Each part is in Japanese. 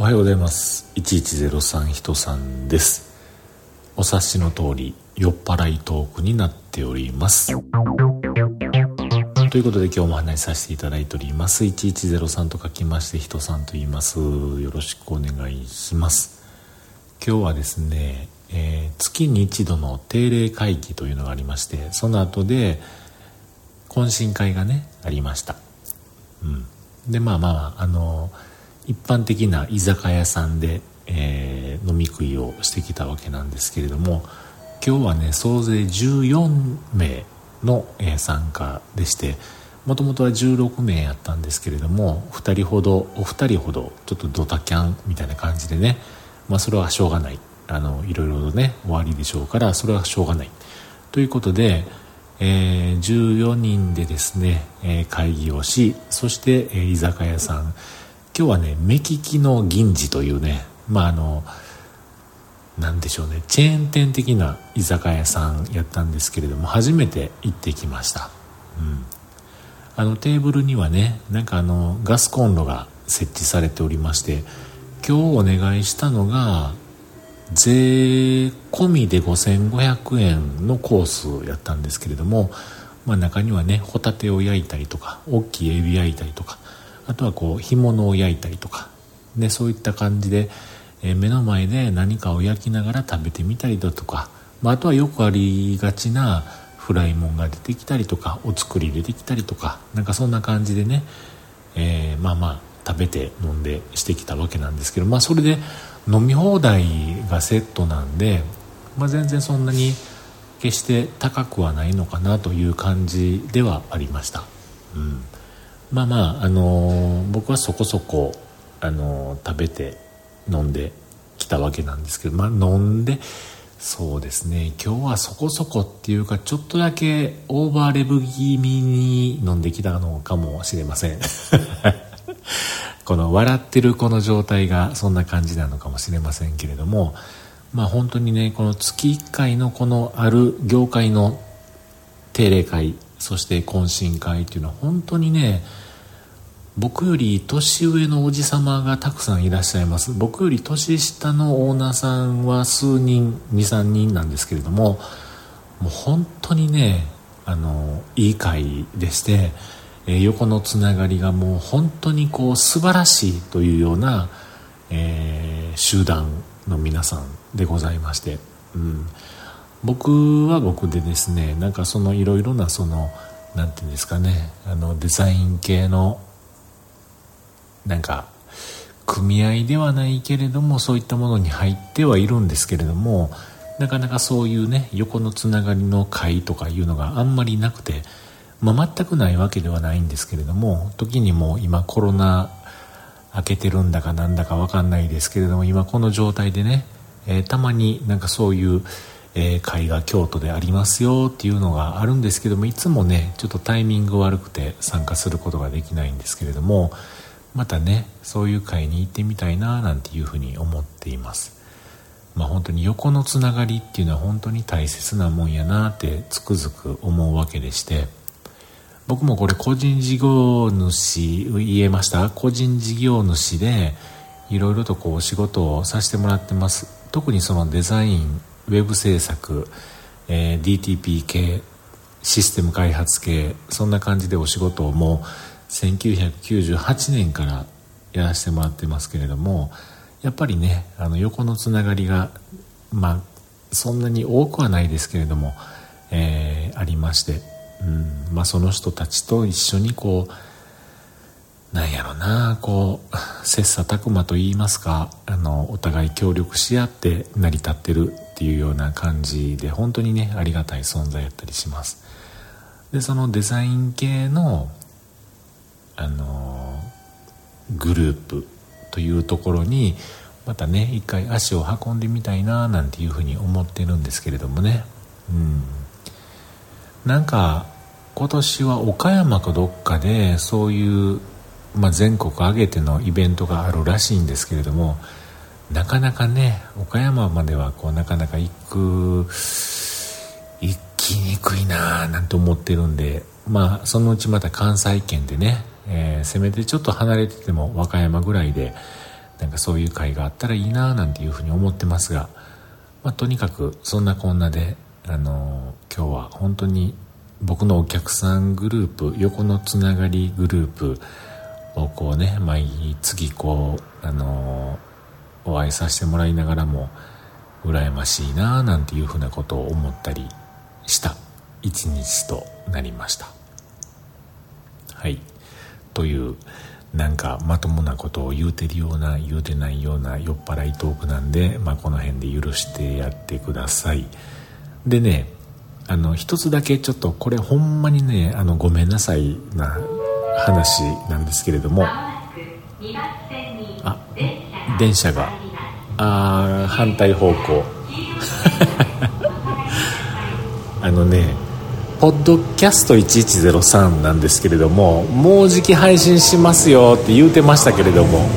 はようございます。1103人さんです。お察しの通り酔っ払いトークになっております。ということで今日もお話しさせていただいております。1103と書きまして人さんと言います。よろしくお願いします。今日はですね、月に一度の定例会議というのがありまして、その後で懇親会がねありました。で一般的な居酒屋さんで、飲み食いをしてきたわけなんですけれども、今日はね総勢14名の、参加でして、もともとは16名やったんですけれども、お二人ほどちょっとドタキャンみたいな感じでね、それはしょうがない、いろいろね終わりでしょうから、それはしょうがないということで、14人でですね、会議をし、そして、居酒屋さん、今日はね目利きの銀次というね、なんでしょうね、チェーン店的な居酒屋さんやったんですけれども、初めて行ってきました。テーブルにはねガスコンロが設置されておりまして、今日お願いしたのが税込みで5500円のコースやったんですけれども、中にはねホタテを焼いたりとか、大きいエビ焼いたりとか、あとは干物を焼いたりとか、そういった感じで、目の前で何かを焼きながら食べてみたりだとか、あとはよくありがちなフライもんが出てきたりとか、お作り出てきたりとか、そんな感じでね、食べて飲んでしてきたわけなんですけど、それで飲み放題がセットなんで、全然そんなに決して高くはないのかなという感じではありました。僕はそこそこ食べて飲んできたわけなんですけど、飲んで、そうですね、今日はそこそこっていうか、ちょっとだけオーバーレブ気味に飲んできたのかもしれませんこの笑ってるこの状態がそんな感じなのかもしれませんけれども、本当にね、この月1回のこのある業界の定例会、そして懇親会っていうのは本当にね、僕より年上のおじさまがたくさんいらっしゃいます。僕より年下のオーナーさんは数人、2、3人なんですけれども、もう本当にね、いい会でして、横のつながりがもう本当に素晴らしいというような、集団の皆さんでございまして、僕は僕でですね、いろいろななんていうんですかね、デザイン系の組合ではないけれども、そういったものに入ってはいるんですけれども、なかなかそういうね横のつながりの会とかいうのがあんまりなくて、全くないわけではないんですけれども、時にも今コロナ明けてるんだかなんだか分かんないですけれども、今この状態でね、たまにそういう会が京都でありますよっていうのがあるんですけども、いつもねちょっとタイミング悪くて参加することができないんですけれども、またねそういう会に行ってみたいななんていうふうに思っています。本当に横のつながりっていうのは本当に大切なもんやなってつくづく思うわけでして、僕もこれ個人事業主、言えました？個人事業主でいろいろとお仕事をさせてもらってます。特にそのデザイン、ウェブ制作、DTP 系、システム開発系、そんな感じでお仕事をもう1998年からやらせてもらってますけれども、やっぱりね横のつながりがそんなに多くはないですけれども、ありまして、その人たちと一緒になんやろな、切磋琢磨と言いますか、お互い協力し合って成り立ってるっていうような感じで、本当にねありがたい存在やったりします。でそのデザイン系のグループというところにまたね一回足を運んでみたいななんていうふうに思ってるんですけれどもね、今年は岡山かどっかでそういう、全国挙げてのイベントがあるらしいんですけれども、なかなかね岡山まではなかなか行きにくいななんて思ってるんで、そのうちまた関西圏でね、せめてちょっと離れてても和歌山ぐらいでなんかそういう会があったらいいななんていうふうに思ってますが、とにかくそんなこんなで、今日は本当に僕のお客さんグループ、横のつながりグループをこうね、毎月こうお会いさせてもらいながらも羨ましいななんていうふうなことを思ったりした一日となりました。はい、というなんかまともなことを言うてるような言うてないような酔っ払いトークなんで、この辺で許してやってください。でね、一つだけちょっとこれほんまにね、ごめんなさいな話なんですけれども、電車が反対方向ポッドキャスト1103なんですけれども、もうじき配信しますよって言うてましたけれども、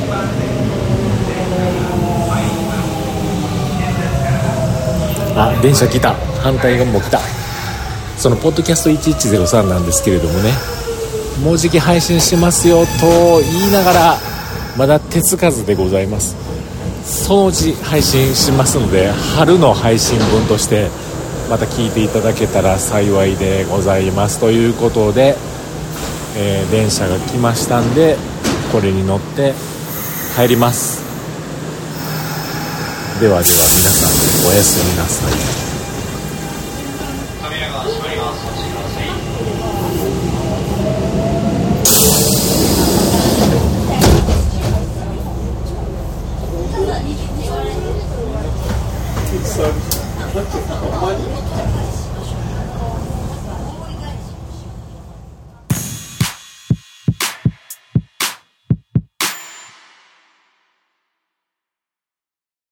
電車来た、反対側も来た。そのポッドキャスト1103なんですけれどもね、もうじき配信しますよと言いながらまだ手つかずでございます。そのうち配信しますので、春の配信分としてまた聞いていただけたら幸いでございます。ということで、電車が来ましたんで、これに乗って帰ります。ではでは皆さんおやすみなさい。